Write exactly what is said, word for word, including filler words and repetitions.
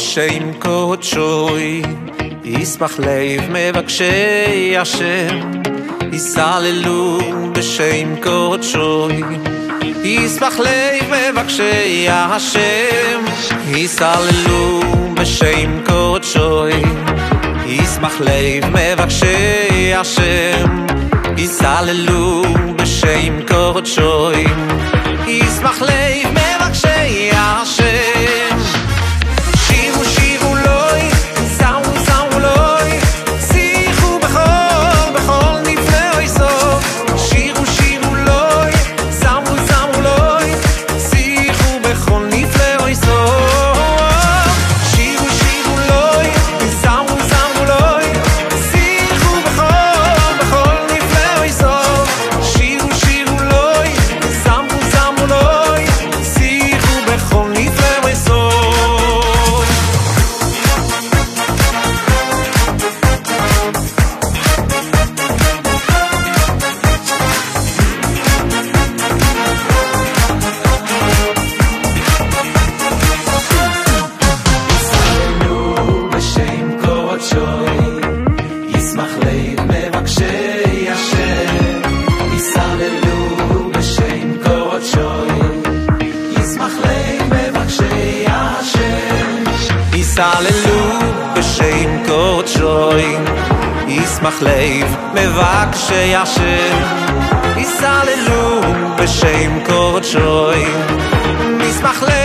בשם קודשוי, ישמח לב מבקשי השם, יסללו בשם קודשוי, ישמח לב מבקשי השם, יסללו בשם קודשוי, ישמח לב מבקשי השם, יסללו בשם קודשוי, ישמח לב מבקשי השם. שירו שירו לוי, זהו זהו לוי, שיחו בכל בכל נפלאי סוף. שירו שירו לוי, זהו זהו לוי, שיחו בכל נפלאי סוף. שירו שירו לוי, זהו זהו לוי, שיחו בכל בכל נפלאי סוף. שירו שירו לוי, זהו זהו לוי, שיחו בכל נפלאי סוף. בשם קודשוי, ישמח לב מבקשי השם, יסללו בשם קודשוי, ישמח לב מבקשי השם, יסללו בשם קודשוי, ישמח לב מבקשי השם, יסללו בשם קודשוי, ישמח לב